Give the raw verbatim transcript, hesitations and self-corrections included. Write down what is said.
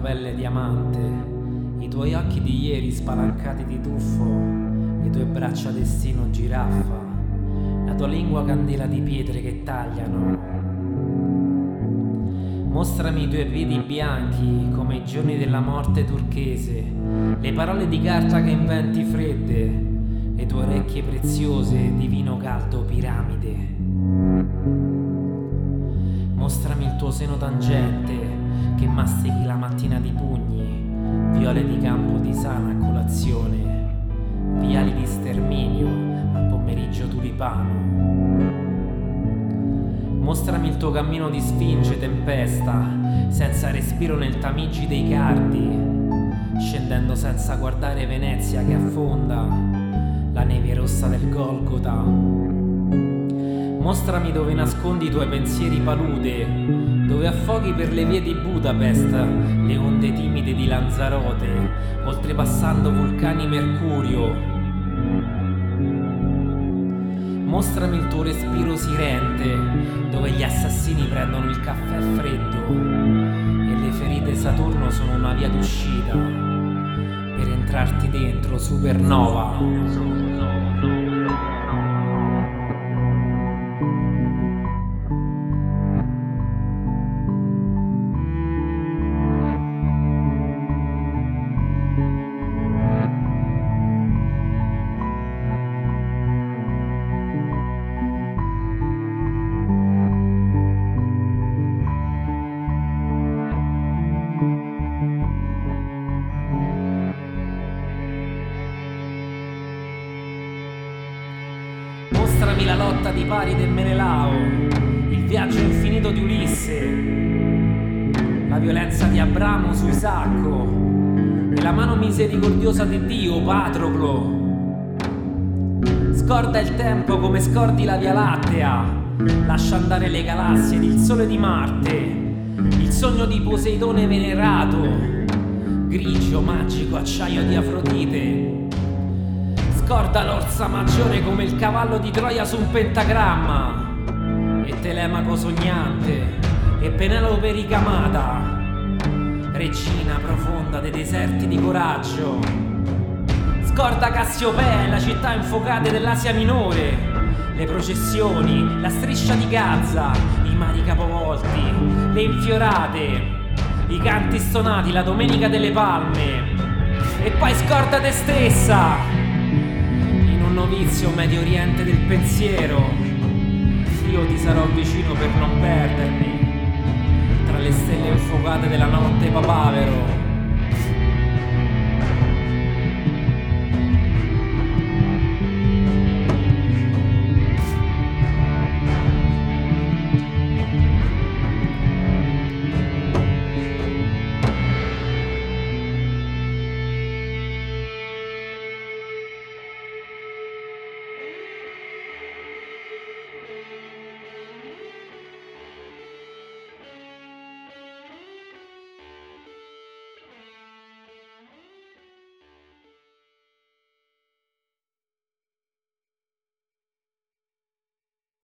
pelle diamante, i tuoi occhi di ieri spalancati di tuffo, le tue braccia destino giraffa, la tua lingua candela di pietre che tagliano. Mostrami i tuoi piedi bianchi come i giorni della morte turchese, le parole di carta che inventi fredde, le tue orecchie preziose di vino caldo piramide. Mostrami il tuo seno tangente che mastichi la mattina di pugni, viole di campo di sana a colazione, viali di sterminio al pomeriggio tulipano. Mostrami il tuo cammino di sfinge tempesta, senza respiro nel Tamigi dei Cardi, scendendo senza guardare Venezia che affonda, la neve rossa del Golgota. Mostrami dove nascondi i tuoi pensieri palude, dove affoghi per le vie di Budapest le onde timide di Lanzarote, oltrepassando vulcani Mercurio. Mostrami il tuo respiro sirente, dove gli assassini prendono il caffè freddo e le ferite Saturno sono una via d'uscita per entrarti dentro, supernova. Mostrami la lotta di Paride e Menelao, il viaggio infinito di Ulisse, la violenza di Abramo su Isacco e la mano misericordiosa di Dio, Patroclo. Scorda il tempo come scordi la Via Lattea, lascia andare le galassie ed il sole di Marte, il sogno di Poseidone venerato, grigio magico acciaio di Afrodite. Scorda l'Orsa Maggiore come il cavallo di Troia su un pentagramma, e Telemaco sognante, e Penelope ricamata, regina profonda dei deserti di coraggio. Scorda Cassiopea e la città infuocate dell'Asia Minore, le processioni, la striscia di Gaza, i mari capovolti, le infiorate, i canti stonati, la Domenica delle Palme. E poi scorda te stessa, novizio Medio Oriente del pensiero. Io ti sarò vicino per non perdermi tra le stelle infuocate della notte papavero.